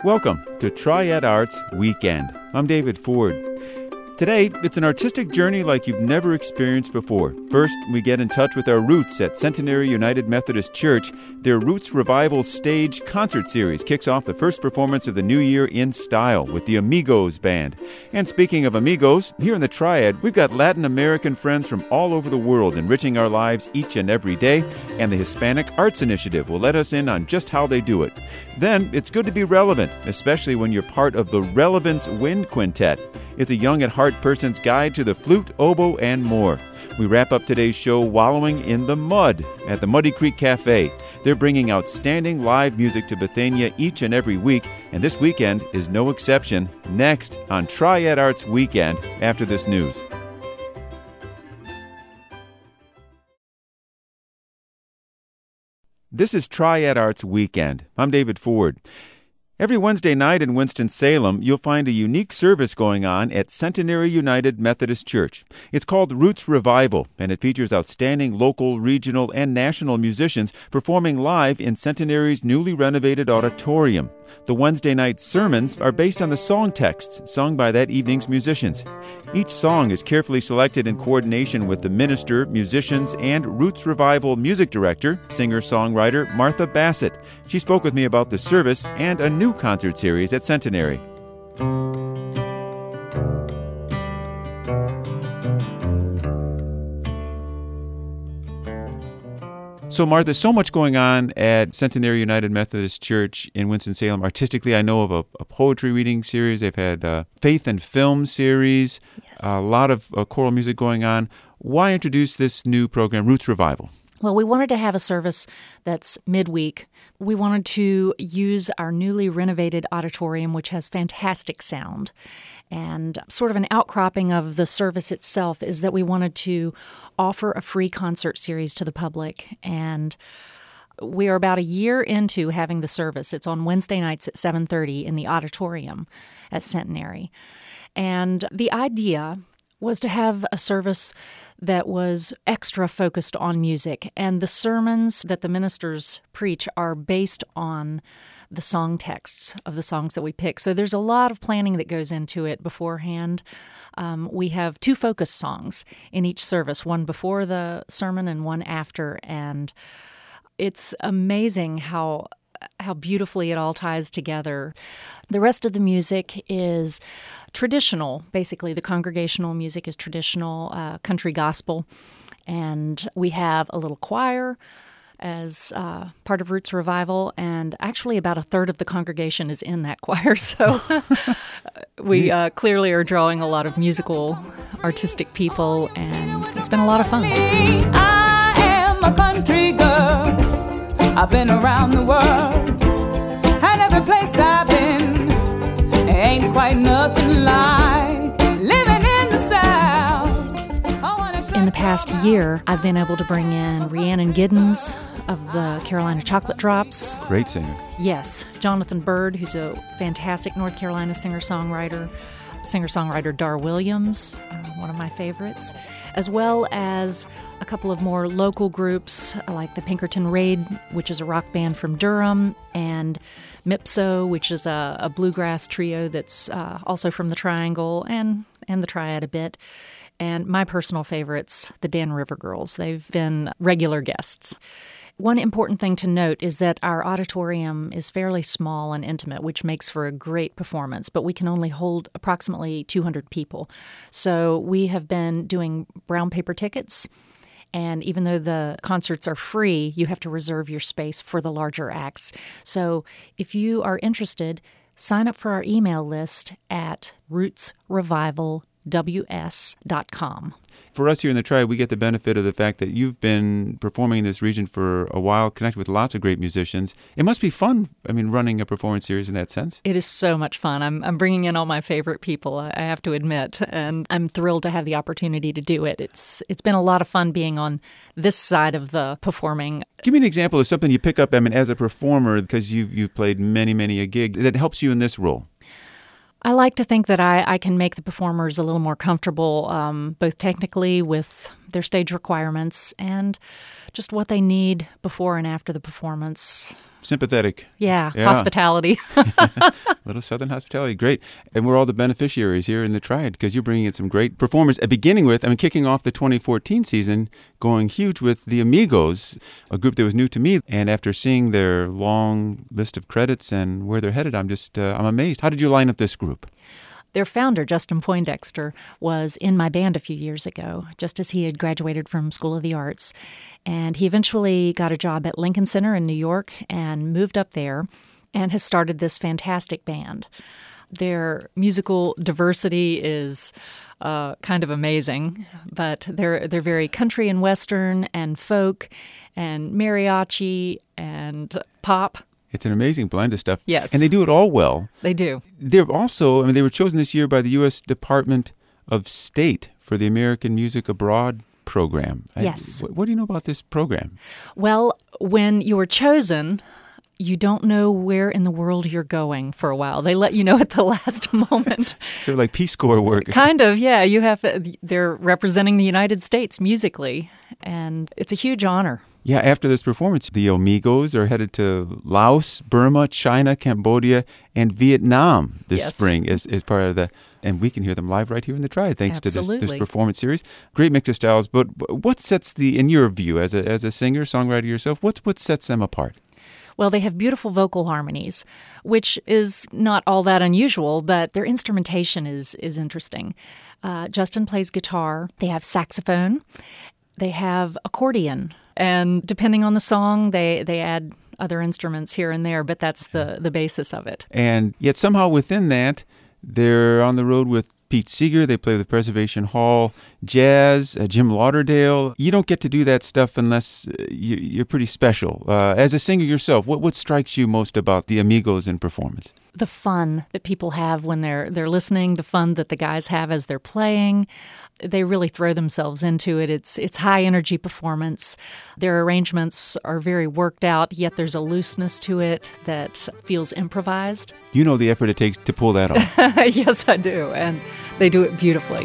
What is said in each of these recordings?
Welcome to Triad Arts Weekend. I'm David Ford. Today, it's an artistic journey like you've never experienced before. First, we get in touch with our roots at Centenary United Methodist Church. Their Roots Revival Stage Concert Series kicks off the first performance of the new year in style with the Amigos Band. And speaking of Amigos, here in the Triad, we've got Latin American friends from all over the world enriching our lives each and every day, and the Hispanic Arts Initiative will let us in on just how they do it. Then, it's good to be relevant, especially when you're part of the Relevance Wind Quintet. It's a young at heart person's guide to the flute, oboe, and more. We wrap up today's show wallowing in the mud at the Muddy Creek Cafe. They're bringing outstanding live music to Bethania each and every week, and this weekend is no exception. Next on Triad Arts Weekend after this news. This is Triad Arts Weekend. I'm David Ford. Every Wednesday night in Winston-Salem, you'll find a unique service going on at Centenary United Methodist Church. It's called Roots Revival, and it features outstanding local, regional, and national musicians performing live in Centenary's newly renovated auditorium. The Wednesday night sermons are based on the song texts sung by that evening's musicians. Each song is carefully selected in coordination with the minister, musicians, and Roots Revival music director, singer-songwriter Martha Bassett. She spoke with me about the service and a new concert series at Centenary. So, Martha, so much going on at Centenary United Methodist Church in Winston-Salem. Artistically, I know of a poetry reading series. They've had a faith and film series, yes. A lot of choral music going on. Why introduce this new program, Roots Revival? Well, we wanted to have a service that's midweek. We wanted to use our newly renovated auditorium, which has fantastic sound. And sort of an outcropping of the service itself is that we wanted to offer a free concert series to the public. And we are about a year into having the service. It's on Wednesday nights at 7:30 in the auditorium at Centenary. And the idea was to have a service that was extra focused on music. And the sermons that the ministers preach are based on the song texts of the songs that we pick. So there's a lot of planning that goes into it beforehand. We have 2 focus songs in each service, one before the sermon and one after. And it's amazing how beautifully it all ties together. The rest of the music is traditional. Basically, the congregational music is traditional country gospel. And we have a little choir as part of Roots Revival, and actually about a third of the congregation is in that choir. So we clearly are drawing a lot of musical, artistic people, and it's been a lot of fun. I am a country girl. I've been around the world, and every place I've been ain't quite nothing like living in the South. In the past year, I've been able to bring in Rhiannon Giddens of the Carolina Chocolate Drops. Great singer. Yes. Jonathan Bird, who's a fantastic North Carolina singer-songwriter. Singer-songwriter Dar Williams, one of my favorites, as well as a couple of more local groups like the Pinkerton Raid, which is a rock band from Durham, and Mipso, which is a bluegrass trio that's also from the Triangle and the Triad a bit. And my personal favorites, the Dan River Girls. They've been regular guests. One important thing to note is that our auditorium is fairly small and intimate, which makes for a great performance, but we can only hold approximately 200 people. So we have been doing brown paper tickets, and even though the concerts are free, you have to reserve your space for the larger acts. So if you are interested, sign up for our email list at rootsrevivalws.com. For us here in the Triad, we get the benefit of the fact that you've been performing in this region for a while, connected with lots of great musicians. It must be fun, running a performance series in that sense. It is so much fun. I'm bringing in all my favorite people, I have to admit, and I'm thrilled to have the opportunity to do it. It's been a lot of fun being on this side of the performing. Give me an example of something you pick up, as a performer, because you've played many a gig, that helps you in this role. I like to think that I can make the performers a little more comfortable, both technically with their stage requirements and just what they need before and after the performance. sympathetic. Yeah, Yeah. hospitality. Little Southern hospitality, great. And we're all the beneficiaries here in the Triad because you're bringing in some great performers. Kicking off the 2014 season, going huge with the Amigos, a group that was new to me. And after seeing their long list of credits and where they're headed, I'm amazed. How did you line up this group? Their founder, Justin Poindexter, was in my band a few years ago, just as he had graduated from School of the Arts. And he eventually got a job at Lincoln Center in New York and moved up there and has started this fantastic band. Their musical diversity is kind of amazing, but they're very country and western and folk and mariachi and pop. It's an amazing blend of stuff. Yes. And they do it all well. They do. They're also, they were chosen this year by the U.S. Department of State for the American Music Abroad program. Yes. What do you know about this program? Well, when you're chosen, you don't know where in the world you're going for a while. They let you know at the last moment. So like Peace Corps work. Kind of, yeah. They're representing the United States musically, and it's a huge honor. Yeah, after this performance, the Amigos are headed to Laos, Burma, China, Cambodia, and Vietnam this spring as part of the... And we can hear them live right here in the Triad thanks to this performance series. Great mix of styles. But what sets in your view, as a singer, songwriter yourself, what sets them apart? Well, they have beautiful vocal harmonies, which is not all that unusual, but their instrumentation is interesting. Justin plays guitar. They have saxophone. They have accordion. And depending on the song, they add other instruments here and there, but that's the basis of it. And yet somehow within that, they're on the road with Pete Seeger. They play with Preservation Hall Jazz, Jim Lauderdale. You don't get to do that stuff unless you're pretty special. As a singer yourself, what strikes you most about the Amigos in performance? The fun that people have when they're listening, the fun that the guys have as they're playing. They really throw themselves into it. It's high energy performance. Their arrangements are very worked out, yet there's a looseness to it that feels improvised. You know the effort it takes to pull that off. Yes, I do, and they do it beautifully.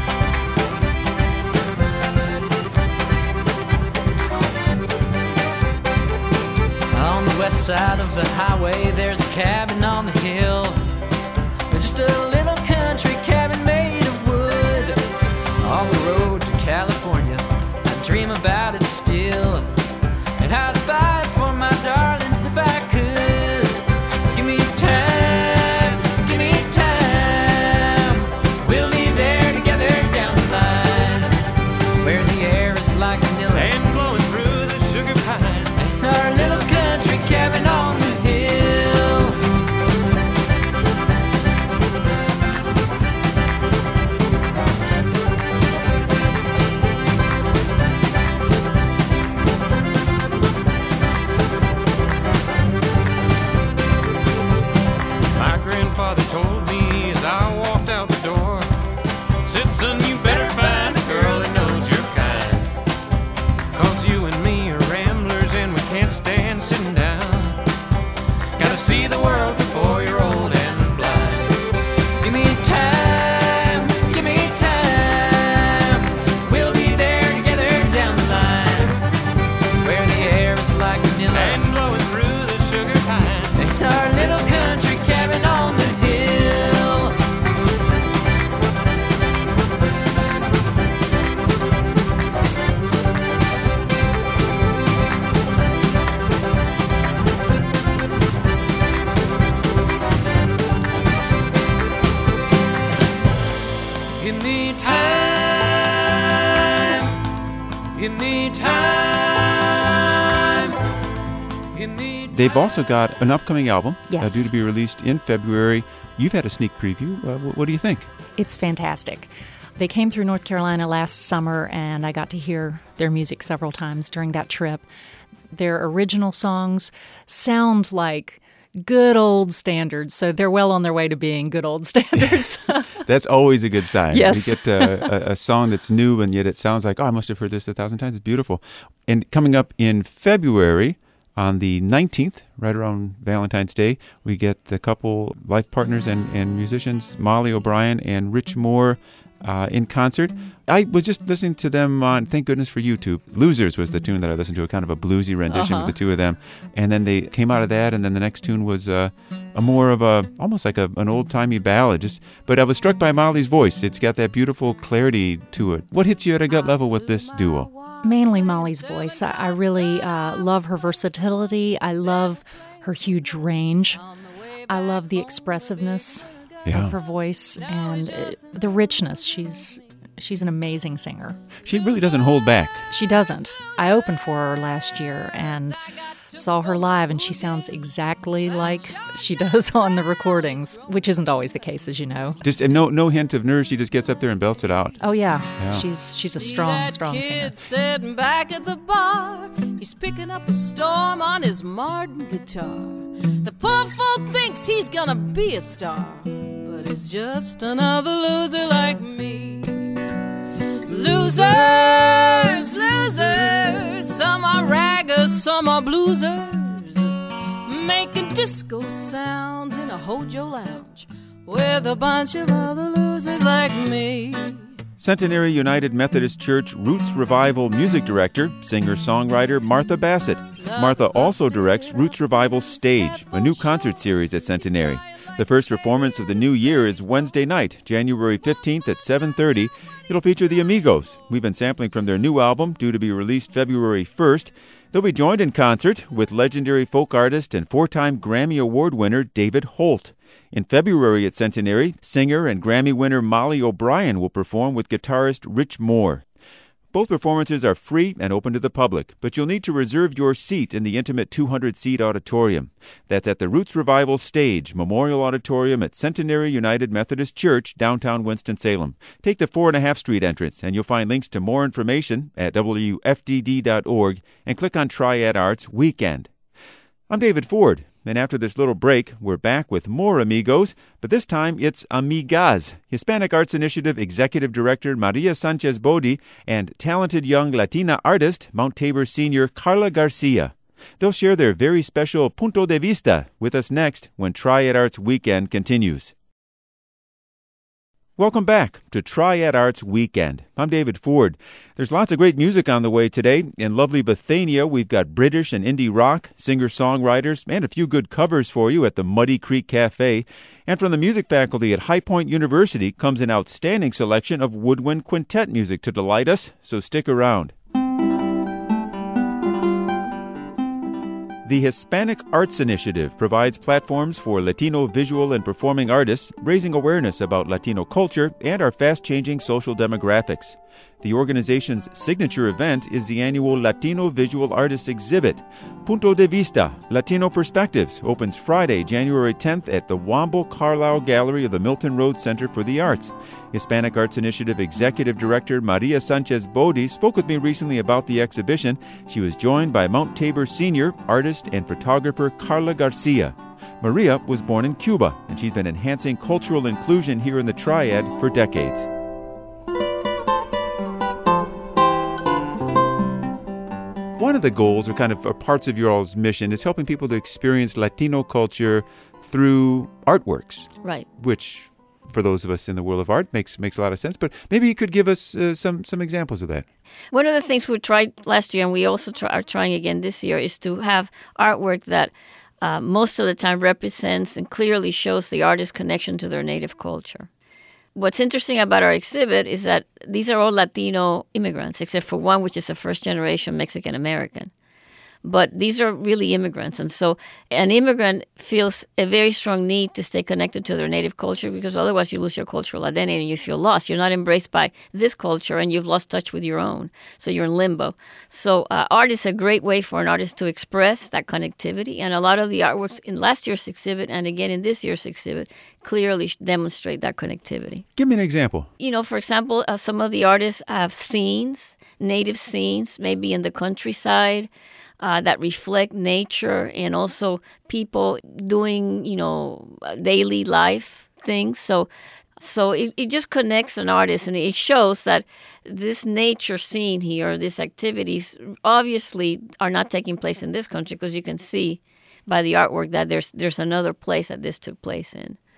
On the west side of the highway, there's a cabin on the hill. Just a little country cabin made of wood. On the road to California, I dream about it still, and how to buy it for my darling if I could. Give me time, give me time. We'll be there together down the line, where the air is like vanilla and blowing through the sugar pine. And our little country cabin on the hill. Father told me as I walked out the door, said, son, you better find a girl that knows your kind, 'cause you and me are ramblers and we can't stand sitting down. Gotta see the world before you're old and blind. Give me time, give me time. We'll be there together down the line, where the air is like vanilla and blowing through the sugar pine. And our little country cabin on the hill. Give me time. Give me time. Give me time. They've also got an upcoming album due Yes. to be released in February. You've had a sneak preview. What do you think? It's fantastic. They came through North Carolina last summer, and I got to hear their music several times during that trip. Their original songs sound like good old standards, so they're well on their way to being good old standards. That's always a good sign. Yes. You get a song that's new, and yet it sounds like, I must have heard this 1,000 times. It's beautiful. And coming up in February, on the 19th, right around Valentine's Day, we get the couple life partners and musicians, Molly O'Brien and Rich Moore, in concert. I was just listening to them on, thank goodness for YouTube. Losers was the tune that I listened to, a kind of a bluesy rendition with the two of them. And then they came out of that, and then the next tune was almost like an old-timey ballad. But I was struck by Molly's voice. It's got that beautiful clarity to it. What hits you at a gut level with this duo? Mainly Molly's voice. I really love her versatility. I love her huge range. I love the expressiveness of her voice and the richness. She's an amazing singer. She really doesn't hold back. She doesn't. I opened for her last year and saw her live, and she sounds exactly like she does on the recordings, which isn't always the case, as you know. Just no hint of nerves. She just gets up there and belts it out. Oh yeah. She's a strong singer. Sitting back at the bar, he's picking up a storm on his Martin guitar. The poor fool thinks he's gonna be a star, but he's just another loser like me. Losers, losers, some are raggers, some are bluesers, making disco sounds in a Hojo lounge with a bunch of other losers like me. Centenary United Methodist Church Roots Revival music director, singer-songwriter Martha Bassett. Martha also directs Roots Revival Stage, a new concert series at Centenary. The first performance of the new year is Wednesday night, January 15th at 7:30. It'll feature the Amigos. We've been sampling from their new album, due to be released February 1st. They'll be joined in concert with legendary folk artist and four-time Grammy Award winner David Holt. In February at Centenary, singer and Grammy winner Molly O'Brien will perform with guitarist Rich Moore. Both performances are free and open to the public, but you'll need to reserve your seat in the intimate 200-seat auditorium. That's at the Roots Revival Stage, Memorial Auditorium at Centenary United Methodist Church, downtown Winston-Salem. Take the 4.5 Street entrance, and you'll find links to more information at wfdd.org and click on Triad Arts Weekend. I'm David Ford. And after this little break, we're back with more Amigos, but this time it's Amigas. Hispanic Arts Initiative Executive Director Maria Sanchez Bodi and talented young Latina artist, Mount Tabor senior Carla Garcia. They'll share their very special punto de vista with us next when Triad Arts Weekend continues. Welcome back to Triad Arts Weekend. I'm David Ford. There's lots of great music on the way today. In lovely Bethania, we've got British and indie rock, singer-songwriters, and a few good covers for you at the Muddy Creek Cafe. And from the music faculty at High Point University comes an outstanding selection of woodwind quintet music to delight us, so stick around. The Hispanic Arts Initiative provides platforms for Latino visual and performing artists, raising awareness about Latino culture and our fast-changing social demographics. The organization's signature event is the annual Latino Visual Artists Exhibit. Punto de Vista, Latino Perspectives opens Friday, January 10th at the Womble Carlisle Gallery of the Milton Road Center for the Arts. Hispanic Arts Initiative Executive Director Maria Sanchez Bodi spoke with me recently about the exhibition. She was joined by Mount Tabor senior artist and photographer Carla Garcia. Maria was born in Cuba, and she's been enhancing cultural inclusion here in the Triad for decades. One of the goals, or parts of your all's mission, is helping people to experience Latino culture through artworks. Right. Which, for those of us in the world of art, makes a lot of sense. But maybe you could give us some examples of that. One of the things we tried last year, and we also are trying again this year, is to have artwork that most of the time represents and clearly shows the artist's connection to their native culture. What's interesting about our exhibit is that these are all Latino immigrants, except for one, which is a first-generation Mexican-American. But these are really immigrants. And so an immigrant feels a very strong need to stay connected to their native culture, because otherwise you lose your cultural identity and you feel lost. You're not embraced by this culture and you've lost touch with your own. So you're in limbo. So art is a great way for an artist to express that connectivity. And a lot of the artworks in last year's exhibit and again in this year's exhibit clearly demonstrate that connectivity. Give me an example. For example, some of the artists have scenes, native scenes, maybe in the countryside, that reflect nature and also people doing, daily life things. So it just connects an artist, and it shows that this nature scene here, these activities, obviously are not taking place in this country, because you can see by the artwork that there's another place that this took place in.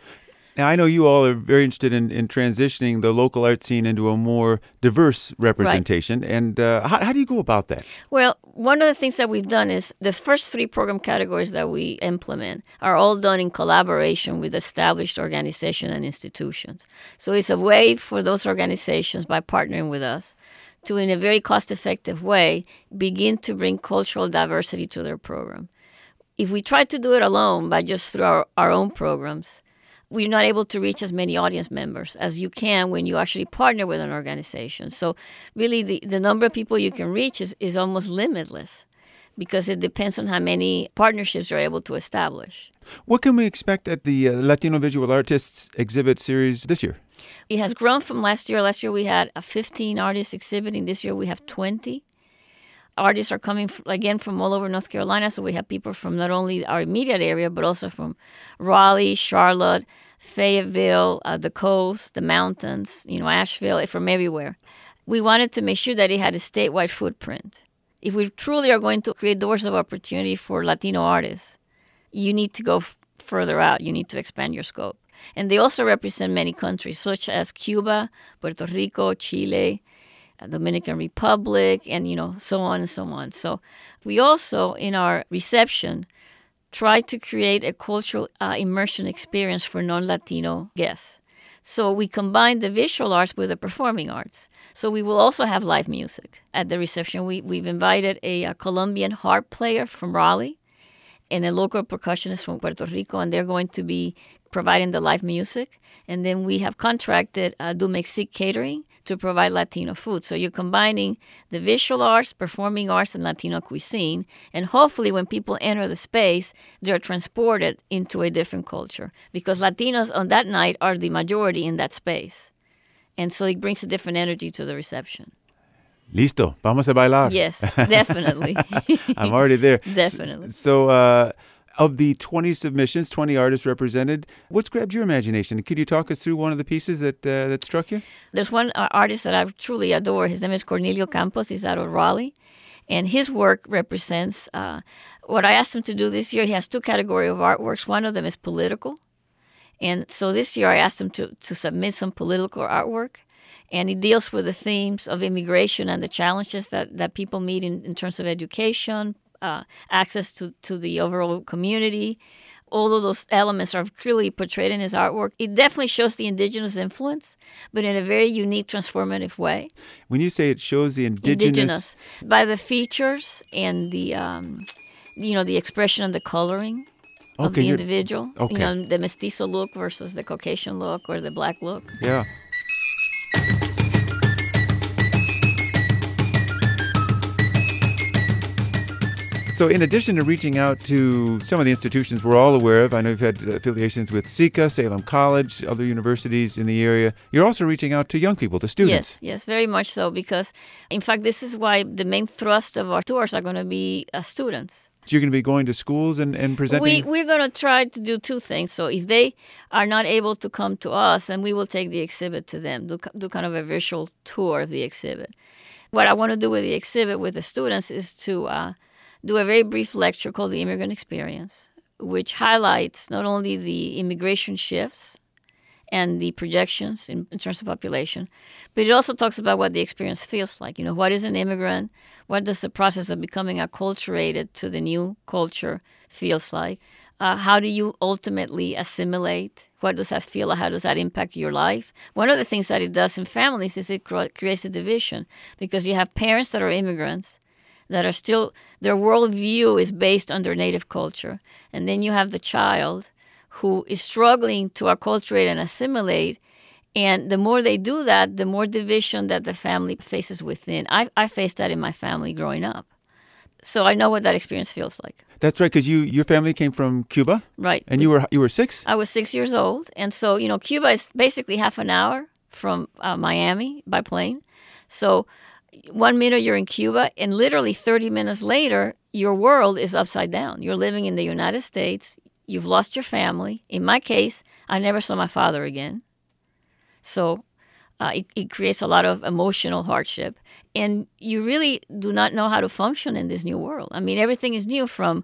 Now, I know you all are very interested in transitioning the local art scene into a more diverse representation. Right. And how do you go about that? Well, one of the things that we've done is the first 3 program categories that we implement are all done in collaboration with established organizations and institutions. So it's a way for those organizations, by partnering with us, to, in a very cost-effective way, begin to bring cultural diversity to their program. If we try to do it alone by just through our own programs, we're not able to reach as many audience members as you can when you actually partner with an organization. So really the number of people you can reach is almost limitless because it depends on how many partnerships you're able to establish. What can we expect at the Latino Visual Artists exhibit series this year? It has grown from last year. Last year we had 15 artists exhibiting. This year we have 20. Artists are coming, again, from all over North Carolina, so we have people from not only our immediate area, but also from Raleigh, Charlotte, Fayetteville, the coast, the mountains, Asheville, from everywhere. We wanted to make sure that it had a statewide footprint. If we truly are going to create doors of opportunity for Latino artists, you need to go further out. You need to expand your scope. And they also represent many countries, such as Cuba, Puerto Rico, Chile, Dominican Republic, and, so on and so on. So we also, in our reception, try to create a cultural immersion experience for non-Latino guests. So we combine the visual arts with the performing arts. So we will also have live music at the reception. We've invited a Colombian harp player from Raleigh and a local percussionist from Puerto Rico, and they're going to be providing the live music. And then we have contracted Du Mexique Catering to provide Latino food. So you're combining the visual arts, performing arts, and Latino cuisine. And hopefully when people enter the space, they're transported into a different culture because Latinos on that night are the majority in that space. And so it brings a different energy to the reception. Listo, vamos a bailar. Yes, definitely. I'm already there. Definitely. So of the 20 submissions, 20 artists represented, what's grabbed your imagination? Could you talk us through one of the pieces that struck you? There's one artist that I truly adore. His name is Cornelio Campos. He's out of Raleigh. And his work represents what I asked him to do this year. He has 2 categories of artworks. One of them is political. And so this year I asked him to submit some political artwork. And it deals with the themes of immigration and the challenges that people meet in terms of education, access to the overall community. All of those elements are clearly portrayed in his artwork. It definitely shows the indigenous influence, but in a very unique, transformative way. When you say it shows the indigenous by the features and the the expression and the coloring of the individual. Okay. The mestizo look versus the Caucasian look or the black look. Yeah. So in addition to reaching out to some of the institutions we're all aware of, I know you've had affiliations with SECA, Salem College, other universities in the area. You're also reaching out to young people, to students. Yes, very much so, because, in fact, this is why the main thrust of our tours are going to be students. So you're going to be going to schools and presenting? We're going to try to do 2 things. So if they are not able to come to us, then we will take the exhibit to them, do kind of a visual tour of the exhibit. What I want to do with the exhibit with the students is to do a very brief lecture called The Immigrant Experience, which highlights not only the immigration shifts and the projections in terms of population, but it also talks about what the experience feels like. What is an immigrant? What does the process of becoming acculturated to the new culture feels like? How do you ultimately assimilate? What does that feel like? How does that impact your life? One of the things that it does in families is it creates a division because you have parents that are immigrants that are still, their worldview is based on their native culture. And then you have the child who is struggling to acculturate and assimilate. And the more they do that, the more division that the family faces within. I faced that in my family growing up. So I know what that experience feels like. That's right, because your family came from Cuba? Right. And you were 6? I was 6 years old. And so, Cuba is basically half an hour from Miami by plane. So 1 minute you're in Cuba, and literally 30 minutes later, your world is upside down. You're living in the United States. You've lost your family. In my case, I never saw my father again. So it creates a lot of emotional hardship. And you really do not know how to function in this new world. I mean, everything is new, from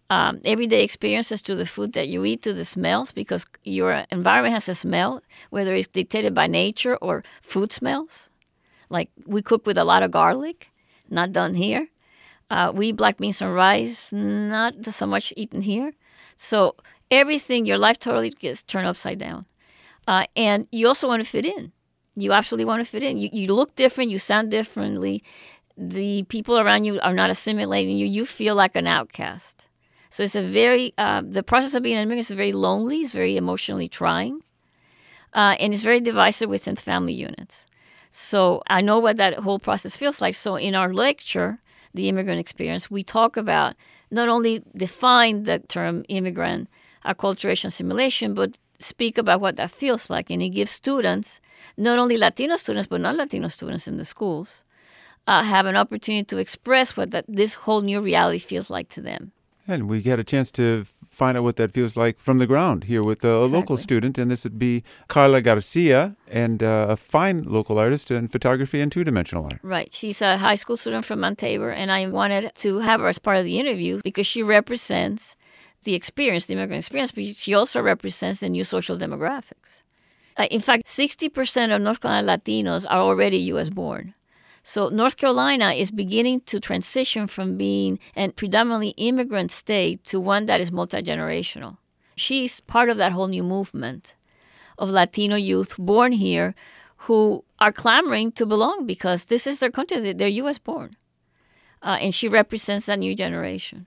everyday experiences to the food that you eat, to the smells, because your environment has a smell, whether it's dictated by nature or food smells. Like we cook with a lot of garlic, not done here. We eat black beans and rice, not so much eaten here. So everything, your life totally gets turned upside down. And you also want to fit in. You absolutely want to fit in. You look different. You sound differently. The people around you are not assimilating you. You feel like an outcast. So it's a very, the process of being an immigrant is very lonely. It's very emotionally trying. And it's very divisive within family units. So I know what that whole process feels like. So in our lecture, The Immigrant Experience, we talk about not only define the term immigrant acculturation assimilation, but speak about what that feels like. And it gives students, not only Latino students, but non-Latino students in the schools, have an opportunity to express what this whole new reality feels like to them. And we get a chance to find out what that feels like from the ground here with a local student, and this would be Carla Garcia, and a fine local artist in photography and two-dimensional art. Right. She's a high school student from Mount Tabor, and I wanted to have her as part of the interview because she represents the experience, the immigrant experience, but she also represents the new social demographics. In fact, 60% of North Carolina Latinos are already U.S. born. So North Carolina is beginning to transition from being a predominantly immigrant state to one that is multi-generational. She's part of that whole new movement of Latino youth born here who are clamoring to belong because this is their country. They're U.S. born. And she represents that new generation.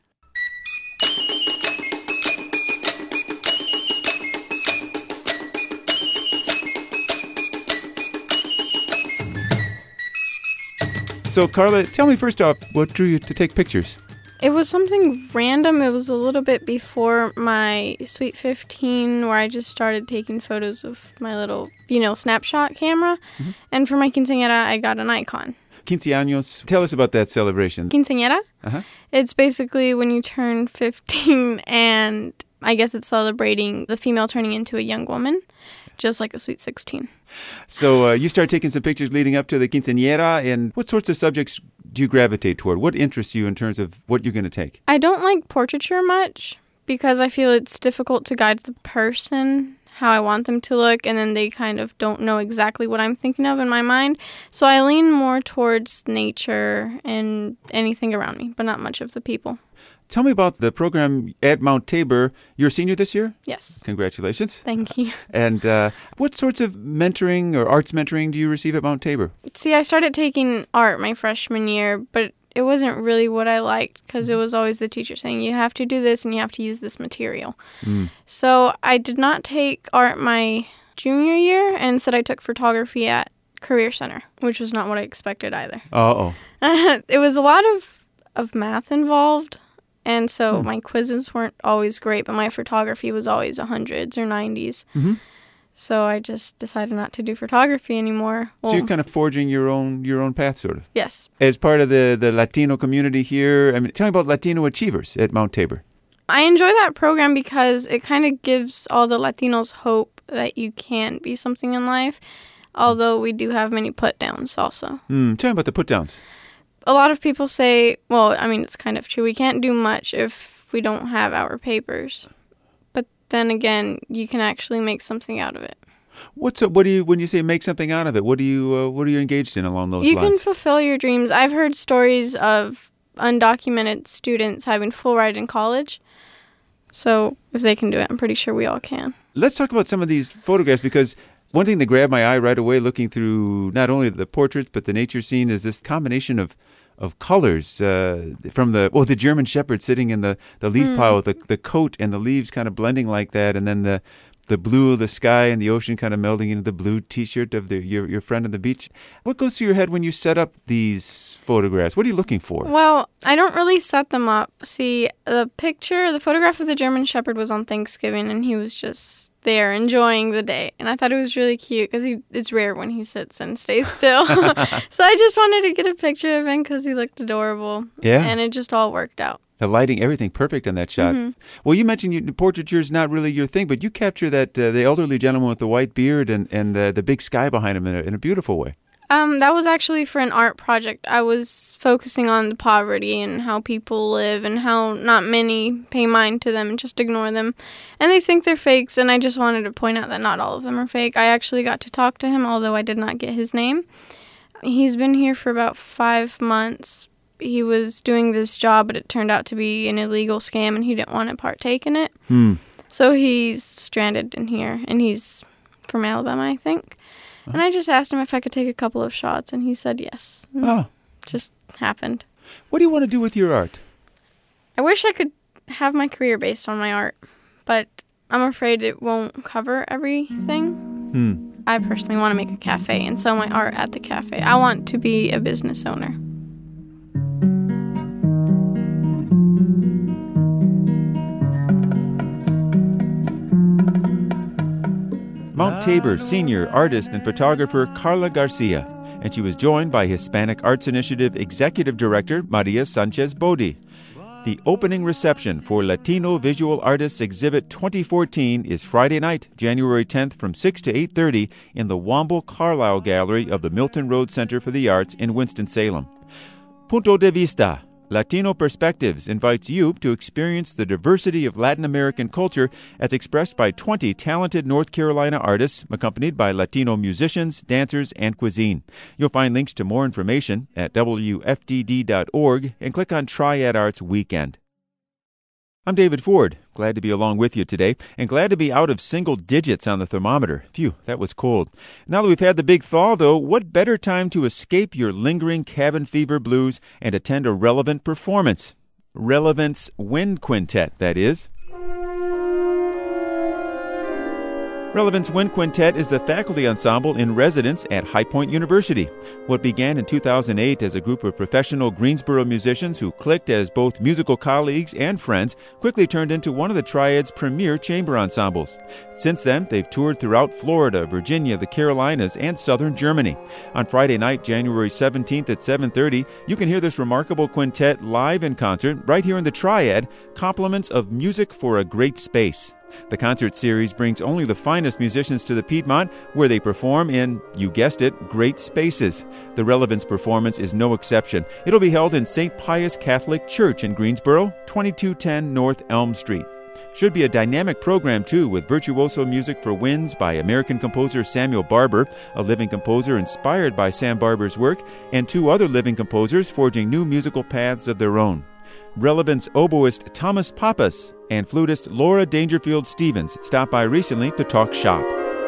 So, Carla, tell me first off, what drew you to take pictures? It was something random. It was a little bit before my Sweet 15 where I just started taking photos of my little, snapshot camera. Mm-hmm. And for my quinceañera, I got an icon. Quinceaños. Tell us about that celebration. Quinceañera? Uh-huh. It's basically when you turn 15 and I guess it's celebrating the female turning into a young woman, just like a Sweet 16. So you start taking some pictures leading up to the quinceañera, and what sorts of subjects do you gravitate toward? What interests you in terms of what you're going to take? I don't like portraiture much because I feel it's difficult to guide the person how I want them to look, and then they kind of don't know exactly what I'm thinking of in my mind. So I lean more towards nature and anything around me, but not much of the people. Tell me about the program at Mount Tabor. You're a senior this year? Yes. Congratulations. Thank you. And what sorts of mentoring or arts mentoring do you receive at Mount Tabor? See, I started taking art my freshman year, but it wasn't really what I liked because it was always the teacher saying, you have to do this and you have to use this material. So I did not take art my junior year, and instead I took photography at Career Center, which was not what I expected either. Uh-oh. It was a lot of math involved. And so my quizzes weren't always great, but my photography was always 100s or 90s. Mm-hmm. So I just decided not to do photography anymore. So you're kind of forging your own path, sort of? Yes. As part of the Latino community here, tell me about Latino Achievers at Mount Tabor. I enjoy that program because it kind of gives all the Latinos hope that you can be something in life, although we do have many put-downs also. Tell me about the put-downs. A lot of people say, it's kind of true. We can't do much if we don't have our papers. But then again, you can actually make something out of it. What do you, when you say make something out of it, what are you engaged in along those lines? You can fulfill your dreams. I've heard stories of undocumented students having full ride in college. So if they can do it, I'm pretty sure we all can. Let's talk about some of these photographs, because one thing that grabbed my eye right away looking through not only the portraits but the nature scene is this combination of colors from the German Shepherd sitting in the leaf pile with the coat and the leaves kind of blending like that, and then the blue of the sky and the ocean kind of melding into the blue T-shirt of your friend on the beach. What goes through your head when you set up these photographs? What are you looking for? Well, I don't really set them up. See, the photograph of the German Shepherd was on Thanksgiving, and he was just there enjoying the day. And I thought it was really cute because it's rare when he sits and stays still. So I just wanted to get a picture of him because he looked adorable. Yeah. And it just all worked out. The lighting, everything perfect on that shot. Mm-hmm. Well, you mentioned portraiture is not really your thing, but you capture that the elderly gentleman with the white beard and the big sky behind him in a beautiful way. That was actually for an art project. I was focusing on the poverty and how people live and how not many pay mind to them and just ignore them. And they think they're fakes, and I just wanted to point out that not all of them are fake. I actually got to talk to him, although I did not get his name. He's been here for about 5 months. He was doing this job, but it turned out to be an illegal scam, and he didn't want to partake in it. So he's stranded in here, and he's from Alabama, I think. And I just asked him if I could take a couple of shots, and he said yes. Just happened. What do you want to do with your art? I wish I could have my career based on my art, but I'm afraid it won't cover everything. I personally want to make a cafe and sell my art at the cafe. I want to be a business owner. Mount Tabor senior artist and photographer Carla Garcia, and she was joined by Hispanic Arts Initiative Executive Director Maria Sanchez Bodi. The opening reception for Latino Visual Artists Exhibit 2014 is Friday night, January 10th from 6 to 8:30 in the Womble Carlisle Gallery of the Milton Road Center for the Arts in Winston-Salem. Punto de Vista, Latino Perspectives invites you to experience the diversity of Latin American culture as expressed by 20 talented North Carolina artists, accompanied by Latino musicians, dancers, and cuisine. You'll find links to more information at WFDD.org and click on Triad Arts Weekend. I'm David Ford. Glad to be along with you today, and glad to be out of single digits on the thermometer. Phew, that was cold. Now that we've had the big thaw, though, what better time to escape your lingering cabin fever blues and attend a Relevant performance? Relevant's Wind Quintet, that is. Relevant's Wind Quintet is the faculty ensemble in residence at High Point University. What began in 2008 as a group of professional Greensboro musicians who clicked as both musical colleagues and friends quickly turned into one of the Triad's premier chamber ensembles. Since then, they've toured throughout Florida, Virginia, the Carolinas, and southern Germany. On Friday night, January 17th at 7:30, you can hear this remarkable quintet live in concert right here in the Triad, Compliments of Music for a Great Space. The concert series brings only the finest musicians to the Piedmont, where they perform in, you guessed it, great spaces. The Relevance performance is no exception. It'll be held in St. Pius Catholic Church in Greensboro, 2210 North Elm Street. Should be a dynamic program, too, with virtuoso music for winds by American composer Samuel Barber, a living composer inspired by Sam Barber's work, and 2 other living composers forging new musical paths of their own. Relevance oboist Thomas Pappas and flutist Laura Dangerfield Stevens stopped by recently to talk shop.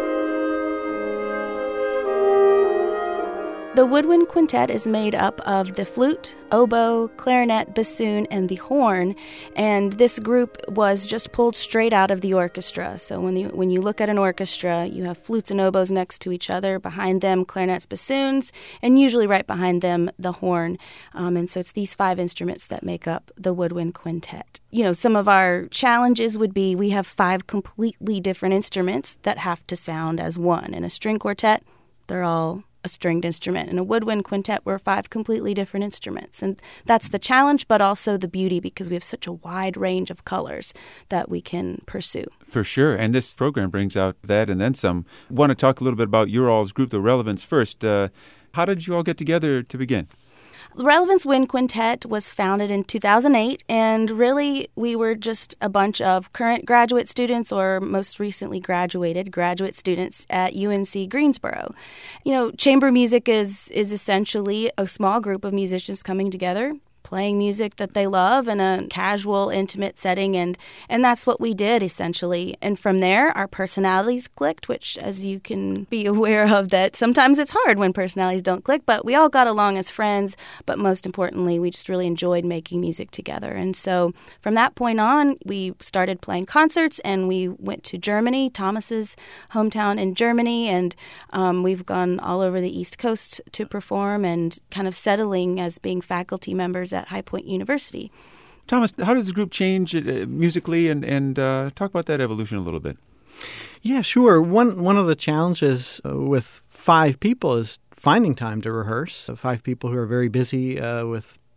The Woodwind Quintet is made up of the flute, oboe, clarinet, bassoon, and the horn, and this group was just pulled straight out of the orchestra. So when you look at an orchestra, you have flutes and oboes next to each other, behind them clarinets, bassoons, and usually right behind them the horn. And so it's these 5 instruments that make up the Woodwind Quintet. You know, some of our challenges would be we have 5 completely different instruments that have to sound as one. In a string quartet, they're all a stringed instrument. In a woodwind quintet, we're 5 completely different instruments. And that's the challenge, but also the beauty, because we have such a wide range of colors that we can pursue. For sure. And this program brings out that and then some. I want to talk a little bit about your all's group, the Relevance, first. How did you all get together to begin? The Relevance Wind Quintet was founded in 2008, and really we were just a bunch of current graduate students or most recently graduated graduate students at UNC Greensboro. You know, chamber music is essentially a small group of musicians coming together, playing music that they love in a casual, intimate setting, and that's what we did, essentially. And from there, our personalities clicked, which, as you can be aware of, that sometimes it's hard when personalities don't click, but we all got along as friends, but most importantly, we just really enjoyed making music together. And so from that point on, we started playing concerts, and we went to Germany, Thomas's hometown in Germany, and we've gone all over the East Coast to perform and kind of settling as being faculty members at High Point University. Thomas, how does the group change musically, and talk about that evolution a little bit? Yeah, sure. One of the challenges with 5 people is finding time to rehearse. So 5 people who are very busy with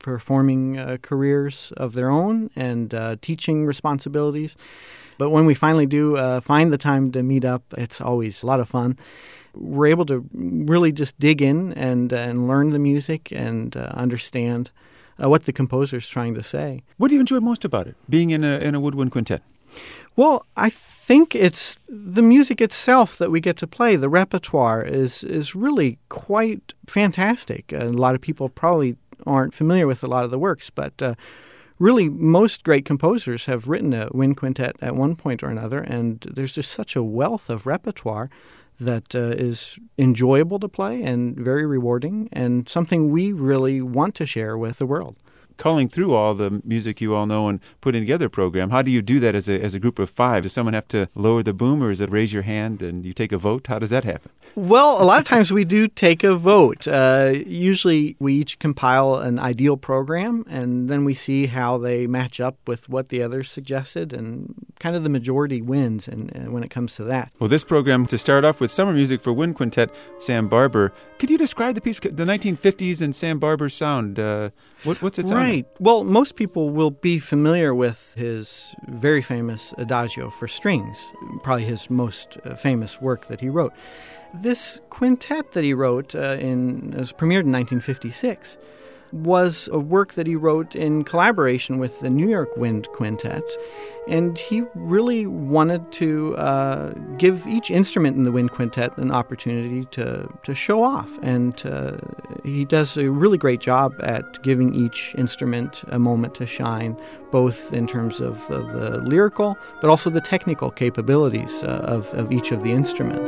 performing careers of their own and teaching responsibilities. But when we finally do find the time to meet up, it's always a lot of fun. We're able to really just dig in and learn the music and understand what the composer's trying to say. What do you enjoy most about it, being in a woodwind quintet? Well, I think it's the music itself that we get to play. The repertoire is really quite fantastic. A lot of people probably aren't familiar with a lot of the works, but really most great composers have written a wind quintet at one point or another, and there's just such a wealth of repertoire that is enjoyable to play and very rewarding and something we really want to share with the world. Calling through all the music you all know and putting together a program, how do you do that as a group of five? Does someone have to lower the boom, or is it raise your hand and you take a vote? How does that happen? Well, a lot of times we do take a vote. Usually we each compile an ideal program, and then we see how they match up with what the others suggested, and kind of the majority wins when it comes to that. Well, this program, to start off with summer music for wind quintet, Sam Barber. Could you describe the piece, the 1950s and Sam Barber's sound? What's it sound like? Right. Well, most people will be familiar with his very famous Adagio for strings, probably his most famous work that he wrote. This quintet that he wrote it was premiered in 1956 was a work that he wrote in collaboration with the New York Wind Quintet, and he really wanted to give each instrument in the wind quintet an opportunity to show off, and he does a really great job at giving each instrument a moment to shine, both in terms of the lyrical but also the technical capabilities of each of the instruments.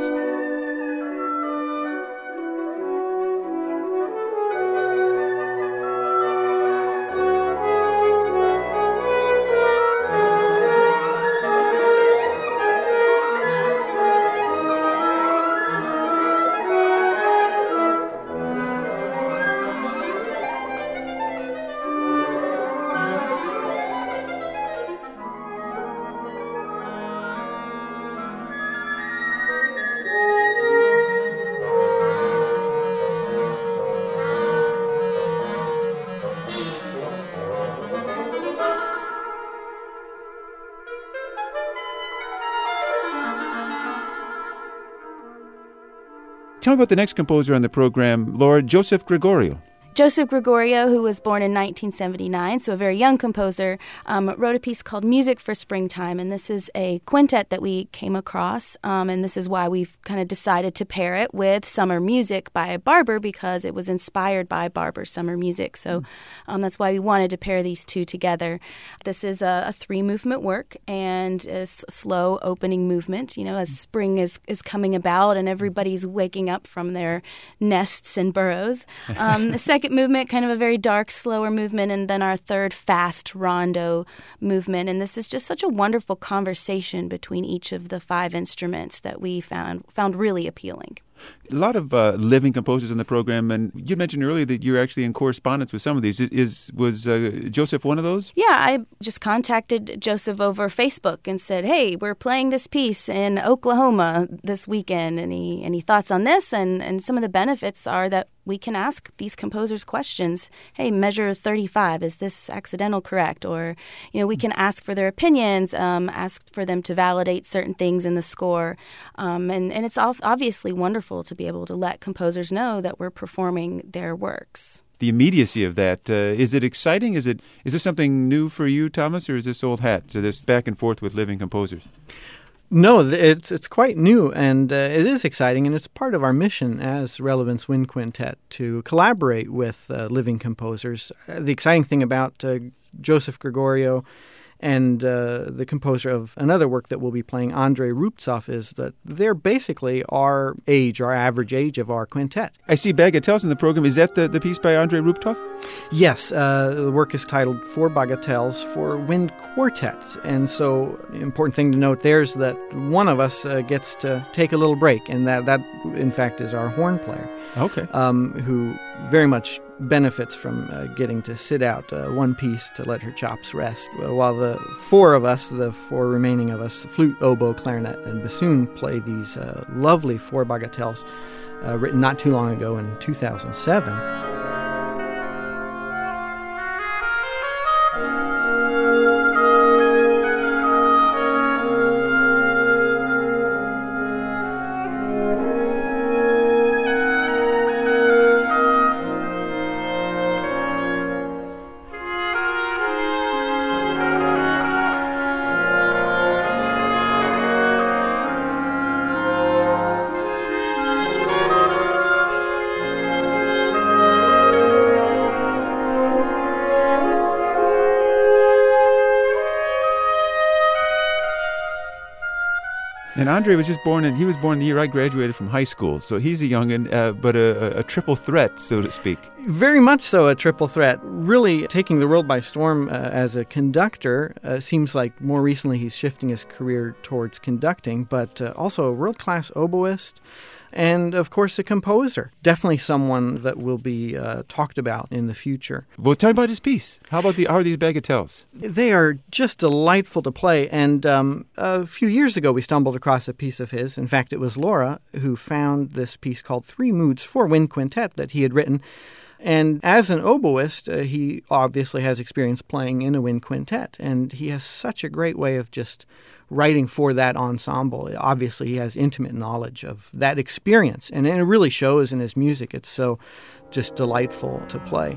Tell me about the next composer on the program, Laura, Joseph Gregorio. Joseph Gregorio, who was born in 1979, so a very young composer, wrote a piece called Music for Springtime, and this is a quintet that we came across, and this is why we've kind of decided to pair it with Summer Music by Barber, because it was inspired by Barber's Summer Music, so that's why we wanted to pair these two together. This is a three-movement work, and a slow opening movement, as spring is coming about and everybody's waking up from their nests and burrows. The second movement, kind of a very dark, slower movement, and then our third fast rondo movement. And this is just such a wonderful conversation between each of the five instruments that we found really appealing. A lot of living composers in the program, and you mentioned earlier that you're actually in correspondence with some of these. Was Joseph one of those? Yeah, I just contacted Joseph over Facebook and said, hey, we're playing this piece in Oklahoma this weekend. Any thoughts on this? And some of the benefits are that we can ask these composers questions. Hey, measure 35, is this accidental correct? Or, we can ask for their opinions, ask for them to validate certain things in the score. And it's obviously wonderful to be able to let composers know that we're performing their works. The immediacy of that, is it exciting? Is this something new for you, Thomas, or is this old hat, so this back and forth with living composers? No, it's quite new, and it is exciting, and it's part of our mission as Relevance Wind Quintet to collaborate with living composers. The exciting thing about Joseph Gregorio and the composer of another work that we'll be playing, Andrei Rubtsov, is that they're basically our average age of our quintet. I see Bagatelles in the program. Is that the piece by Andrei Rubtsov? Yes. The work is titled Four Bagatelles for Wind Quartet. And so important thing to note there is that one of us gets to take a little break, and that in fact, is our horn player. Okay. Who very much benefits from getting to sit out one piece to let her chops rest, while the four remaining of us, flute, oboe, clarinet, and bassoon, play these lovely four bagatelles written not too long ago in 2007. And Andre was he was born the year I graduated from high school, so he's a youngin', but a triple threat, so to speak. Very much so a triple threat. Really taking the world by storm as a conductor. Seems like more recently he's shifting his career towards conducting, but also a world-class oboist. And, of course, a composer. Definitely someone that will be talked about in the future. Well, tell me about his piece. How are these bagatelles? They are just delightful to play. And a few years ago, we stumbled across a piece of his. In fact, it was Laura who found this piece called Three Moods for Wind Quintet that he had written. And as an oboist, he obviously has experience playing in a wind quintet. And he has such a great way of just writing for that ensemble. Obviously, he has intimate knowledge of that experience. And it really shows in his music. It's so just delightful to play.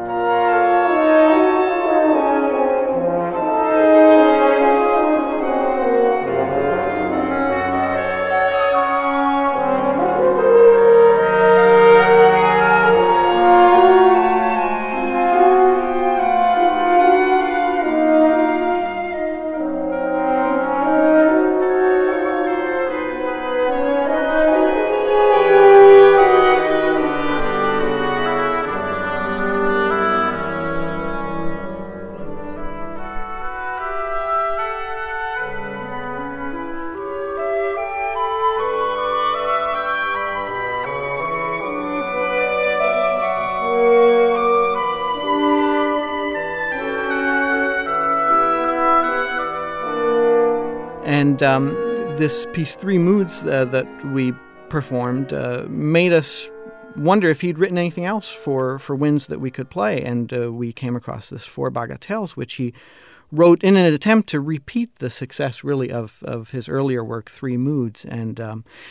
And this piece, Three Moods, that we performed, made us wonder if he'd written anything else for winds that we could play. And we came across this Four Bagatelles, which he wrote in an attempt to repeat the success, really, of his earlier work, Three Moods, and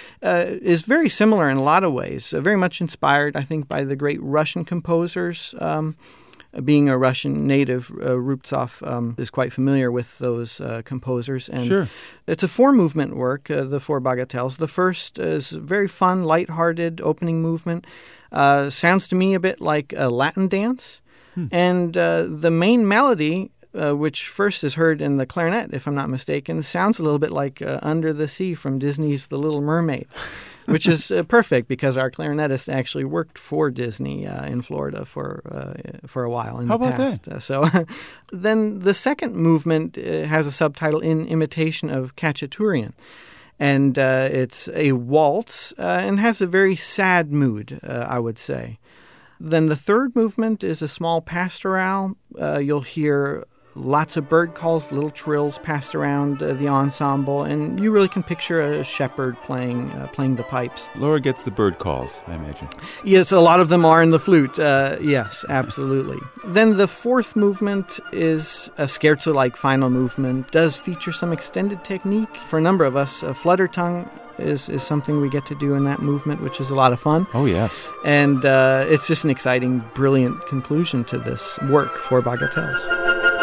is very similar in a lot of ways, very much inspired, I think, by the great Russian composers. Being a Russian native, Rubtsov is quite familiar with those composers. And sure. It's a four-movement work, the Four Bagatelles. The first is very fun, lighthearted opening movement. Sounds to me a bit like a Latin dance. And the main melody, which first is heard in the clarinet, if I'm not mistaken, sounds a little bit like Under the Sea from Disney's The Little Mermaid, which is perfect because our clarinetist actually worked for Disney in Florida for a while in the past. That? So then the second movement has a subtitle, In Imitation of Khachaturian. And it's a waltz and has a very sad mood, I would say. Then the third movement is a small pastoral. You'll hear lots of bird calls, little trills passed around the ensemble, and you really can picture a shepherd playing the pipes. Laura gets the bird calls, I imagine. Yes, a lot of them are in the flute. Yes, absolutely. Then the fourth movement is a scherzo-like final movement. Does feature some extended technique. For a number of us, a flutter tongue is something we get to do in that movement, which is a lot of fun. Oh, yes. And it's just an exciting, brilliant conclusion to this work, Four Bagatelles.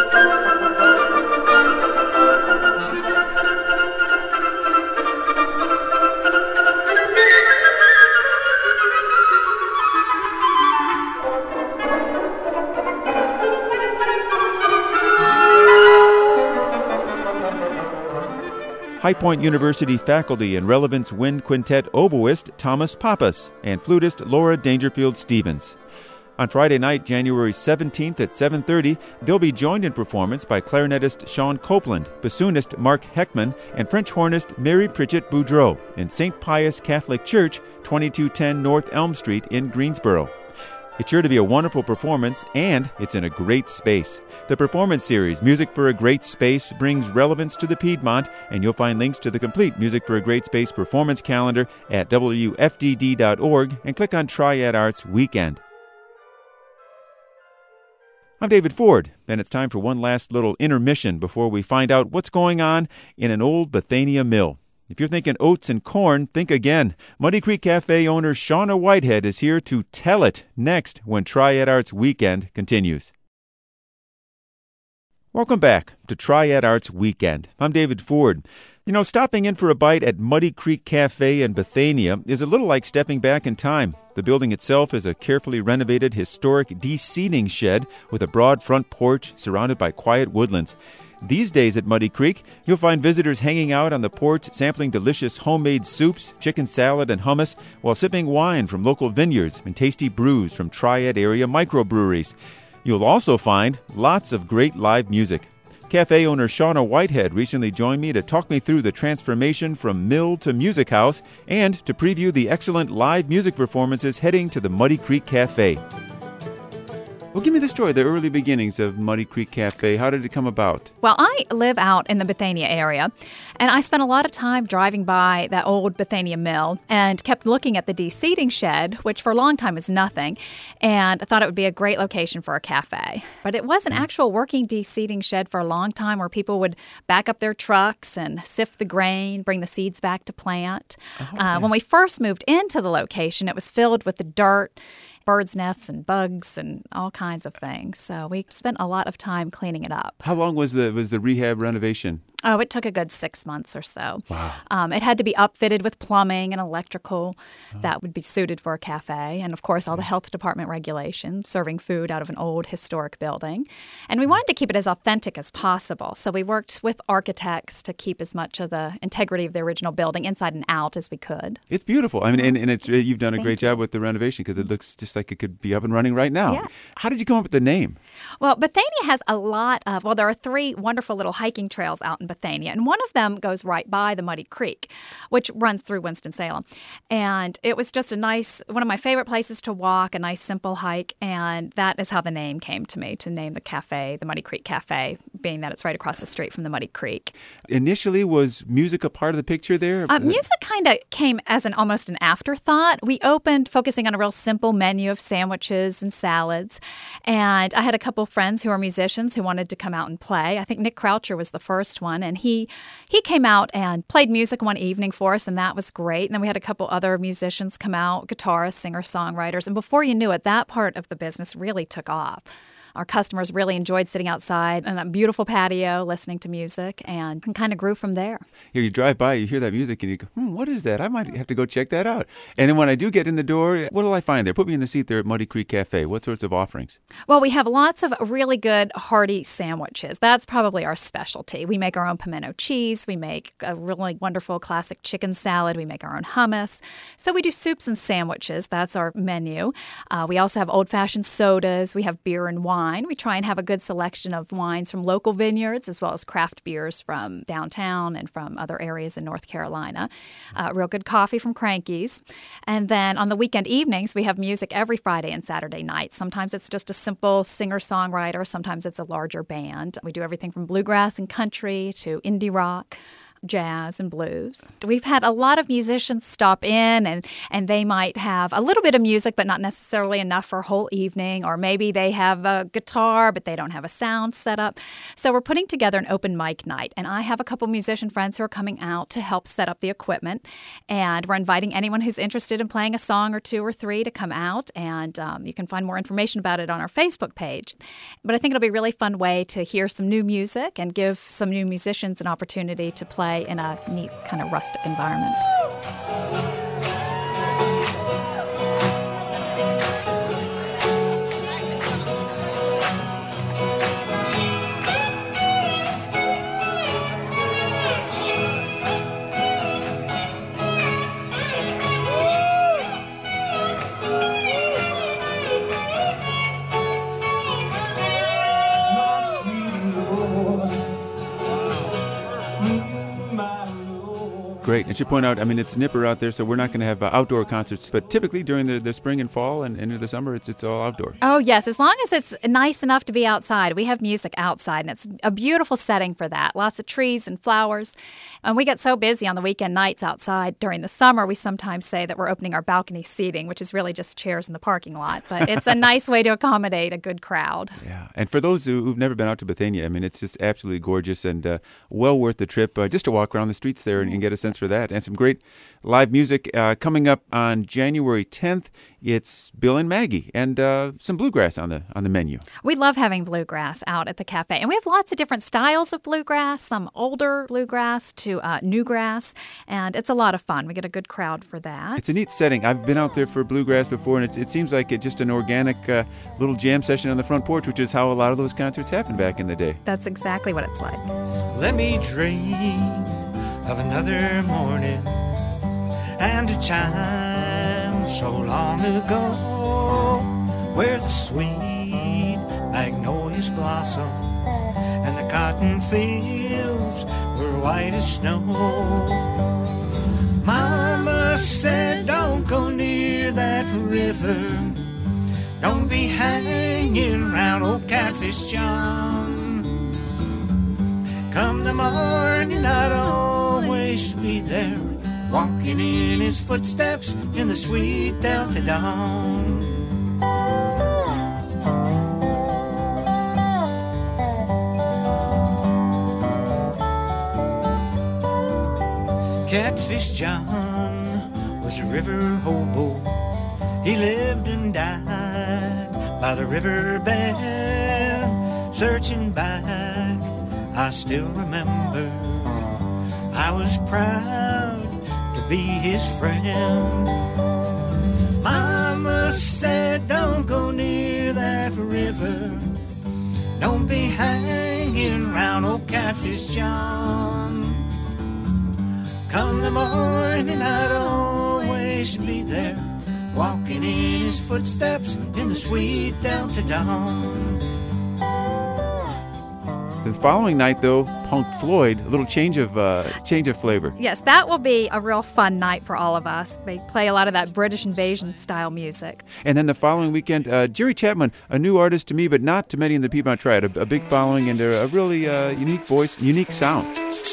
High Point University faculty and Relevance Wind Quintet oboist Thomas Pappas and flutist Laura Dangerfield-Stevens. On Friday night, January 17th at 7:30, they'll be joined in performance by clarinetist Sean Copeland, bassoonist Mark Heckman, and French hornist Mary Pritchett Boudreau in St. Pius Catholic Church, 2210 North Elm Street in Greensboro. It's sure to be a wonderful performance, and it's in a great space. The performance series, Music for a Great Space, brings relevance to the Piedmont, and you'll find links to the complete Music for a Great Space performance calendar at wfdd.org and click on Triad Arts Weekend. I'm David Ford, and it's time for one last little intermission before we find out what's going on in an old Bethania mill. If you're thinking oats and corn, think again. Muddy Creek Cafe owner Shauna Whitehead is here to tell it next when Triad Arts Weekend continues. Welcome back to Triad Arts Weekend. I'm David Ford. You know, stopping in for a bite at Muddy Creek Cafe in Bethania is a little like stepping back in time. The building itself is a carefully renovated historic de-seeding shed with a broad front porch surrounded by quiet woodlands. These days at Muddy Creek, you'll find visitors hanging out on the porch, sampling delicious homemade soups, chicken salad, and hummus, while sipping wine from local vineyards and tasty brews from Triad area microbreweries. You'll also find lots of great live music. Cafe owner Shauna Whitehead recently joined me to talk me through the transformation from mill to music house and to preview the excellent live music performances heading to the Muddy Creek Cafe. Well, give me the story, the early beginnings of Muddy Creek Cafe. How did it come about? Well, I live out in the Bethania area, and I spent a lot of time driving by that old Bethania mill and kept looking at the de-seating shed, which for a long time was nothing, and I thought it would be a great location for a cafe. But it was an actual working de-seating shed for a long time where people would back up their trucks and sift the grain, bring the seeds back to plant. When we first moved into the location, it was filled with the dirt, birds' nests and bugs and all kinds of things. So we spent a lot of time cleaning it up. How long was the rehab renovation? Oh, it took a good 6 months or so. Wow. It had to be upfitted with plumbing and electrical that would be suited for a cafe. And, of course, all the health department regulations, serving food out of an old historic building. And we wanted to keep it as authentic as possible. So we worked with architects to keep as much of the integrity of the original building inside and out as we could. It's beautiful. I mean, and it's you've done a great job with the renovation because it looks just like it could be up and running right now. Yeah. How did you come up with the name? Well, Bethania has a lot of, there are 3 wonderful little hiking trails out in Bethania, and one of them goes right by the Muddy Creek, which runs through Winston-Salem. And it was just one of my favorite places to walk, a nice simple hike, and that is how the name came to me, to name the cafe the Muddy Creek Cafe, being that it's right across the street from the Muddy Creek. Initially, was music a part of the picture there? Music kind of came as almost an afterthought. We opened focusing on a real simple menu of sandwiches and salads, and I had a couple friends who are musicians who wanted to come out and play. I think Nick Croucher was the first one, and he came out and played music one evening for us, and that was great. And then we had a couple other musicians come out, guitarists, singer-songwriters, and before you knew it, that part of the business really took off. Our customers really enjoyed sitting outside on that beautiful patio, listening to music, and kind of grew from there. Here, you drive by, you hear that music, and you go, what is that? I might have to go check that out. And then when I do get in the door, what will I find there? Put me in the seat there at Muddy Creek Cafe. What sorts of offerings? Well, we have lots of really good hearty sandwiches. That's probably our specialty. We make our own pimento cheese. We make a really wonderful classic chicken salad. We make our own hummus. So we do soups and sandwiches. That's our menu. We also have old-fashioned sodas. We have beer and wine. We try and have a good selection of wines from local vineyards as well as craft beers from downtown and from other areas in North Carolina. Real good coffee from Cranky's. And then on the weekend evenings, we have music every Friday and Saturday night. Sometimes it's just a simple singer-songwriter. Sometimes it's a larger band. We do everything from bluegrass and country to indie rock, jazz and blues. We've had a lot of musicians stop in and they might have a little bit of music but not necessarily enough for a whole evening, or maybe they have a guitar but they don't have a sound set up. So we're putting together an open mic night, and I have a couple musician friends who are coming out to help set up the equipment, and we're inviting anyone who's interested in playing a song or 2 or 3 to come out, and you can find more information about it on our Facebook page. But I think it'll be a really fun way to hear some new music and give some new musicians an opportunity to play in a neat kind of rustic environment. Great. I should point out, I mean, it's nipper out there, so we're not going to have outdoor concerts, but typically during the spring and fall and into the summer, it's all outdoor. Oh, yes. As long as it's nice enough to be outside. We have music outside, and it's a beautiful setting for that. Lots of trees and flowers. And we get so busy on the weekend nights outside during the summer, we sometimes say that we're opening our balcony seating, which is really just chairs in the parking lot. But it's a nice way to accommodate a good crowd. Yeah. And for those who've never been out to Bethania, I mean, it's just absolutely gorgeous and well worth the trip just to walk around the streets there and get a sense chance for that. And some great live music coming up on January 10th. It's Bill and Maggie and some bluegrass on the menu. We love having bluegrass out at the cafe. And we have lots of different styles of bluegrass, some older bluegrass to new grass. And it's a lot of fun. We get a good crowd for that. It's a neat setting. I've been out there for bluegrass before, and it seems like it's just an organic little jam session on the front porch, which is how a lot of those concerts happened back in the day. That's exactly what it's like. Let me dream of another morning and a time so long ago where the sweet magnolias blossom and the cotton fields were white as snow. Mama said, don't go near that river, don't be hanging round old Catfish John. Come the morning, I'd always be there, walking in his footsteps in the sweet Delta dawn. Catfish John was a river hobo. He lived and died by the river bed. Searching back, I still remember I was proud to be his friend. Mama said, don't go near that river, don't be hanging round old Catfish John. Come the morning, I'd always be there, walking in his footsteps in the sweet Delta dawn. The following night, though, Punk Floyd, a little change of flavor. Yes, that will be a real fun night for all of us. They play a lot of that British invasion style music. And then the following weekend, Jerry Chapman, a new artist to me, but not to many in the Piedmont Triad, a big following and a really unique voice, unique sound.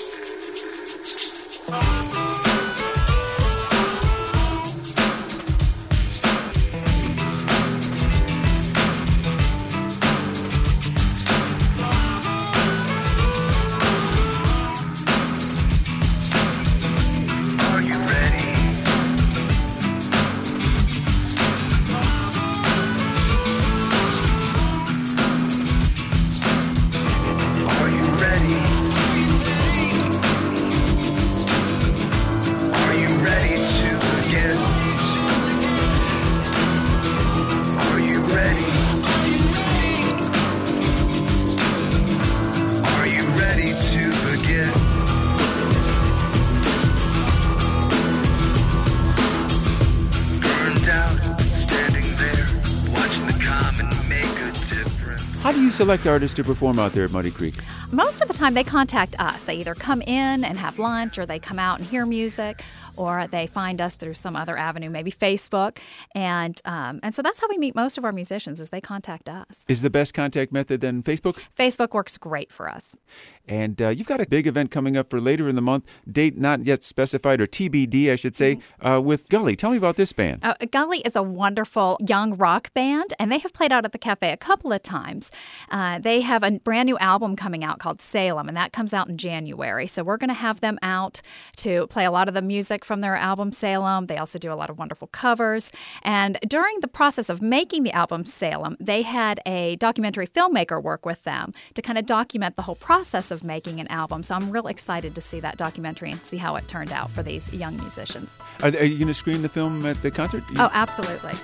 How do you select artists to perform out there at Muddy Creek? Most of the time they contact us. They either come in and have lunch, or they come out and hear music, or they find us through some other avenue, maybe Facebook. And so that's how we meet most of our musicians, is they contact us. Is the best contact method then Facebook? Facebook works great for us. And you've got a big event coming up for later in the month, date not yet specified, or TBD, I should say, with Gully. Tell me about this band. Gully is a wonderful young rock band, and they have played out at the cafe a couple of times. They have a brand new album coming out called Salem, and that comes out in January. So we're going to have them out to play a lot of the music from their album Salem. They also do a lot of wonderful covers. And during the process of making the album Salem, they had a documentary filmmaker work with them to kind of document the whole process of making an album. So I'm real excited to see that documentary and see how it turned out for these young musicians. Are you going to screen the film at the concert? Oh, absolutely.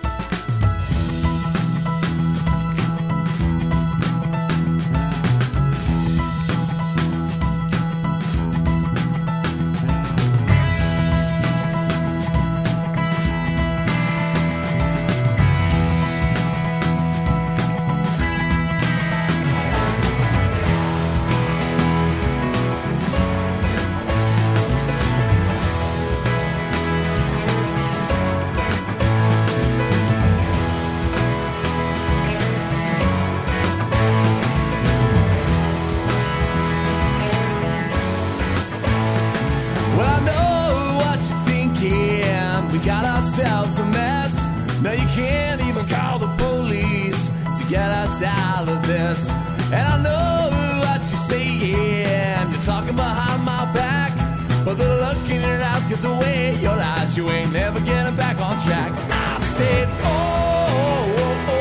words away, your lies, you ain't never getting back on track. I said, oh,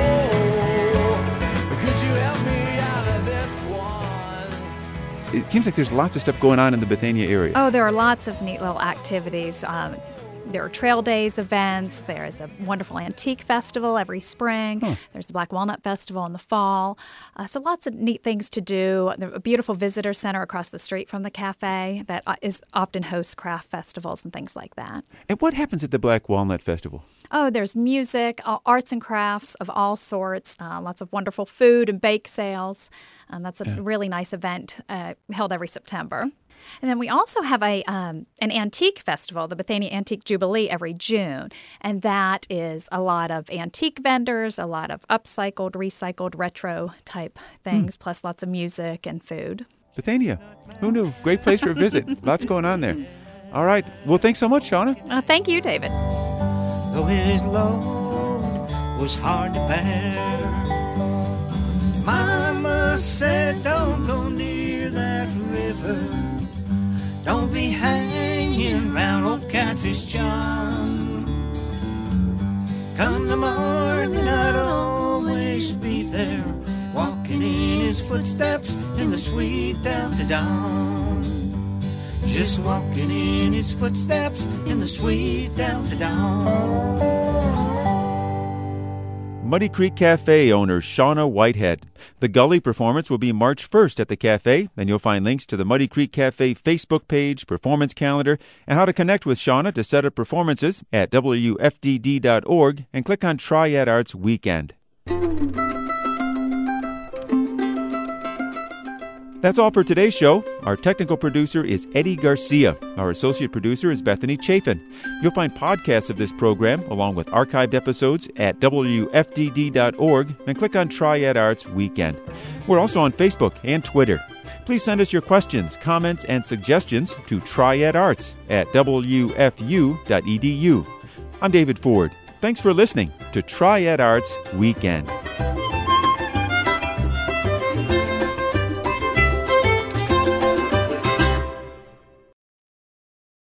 could you help me out of this one? It seems like there's lots of stuff going on in the Bethania area. Oh, there are lots of neat little activities. There are Trail Days events. There's a wonderful antique festival every spring. There's the Black Walnut Festival in the fall. So lots of neat things to do. There's a beautiful visitor center across the street from the cafe that often hosts craft festivals and things like that. And what happens at the Black Walnut Festival? Oh, there's music, arts and crafts of all sorts, lots of wonderful food and bake sales. That's a really nice event held every September. And then we also have an antique festival, the Bethania Antique Jubilee, every June. And that is a lot of antique vendors, a lot of upcycled, recycled, retro type things, plus lots of music and food. Bethania, who knew? Great place for a visit. Lots going on there. All right. Well, thanks so much, Shauna. Thank you, David. Though his load was hard to bear, Mama said, don't go near that river. Don't be hanging round old Catfish John. Come the morning, I'd always be there, walking in his footsteps in the sweet Delta dawn. Just walking in his footsteps in the sweet Delta dawn. Muddy Creek Cafe owner Shauna Whitehead. The Gully performance will be March 1st at the cafe, and you'll find links to the Muddy Creek Cafe Facebook page, performance calendar, and how to connect with Shauna to set up performances at WFDD.org and click on Triad Arts Weekend. That's all for today's show. Our technical producer is Eddie Garcia. Our associate producer is Bethany Chafin. You'll find podcasts of this program along with archived episodes at WFDD.org and click on Triad Arts Weekend. We're also on Facebook and Twitter. Please send us your questions, comments, and suggestions to triadarts at WFU.edu. I'm David Ford. Thanks for listening to Triad Arts Weekend.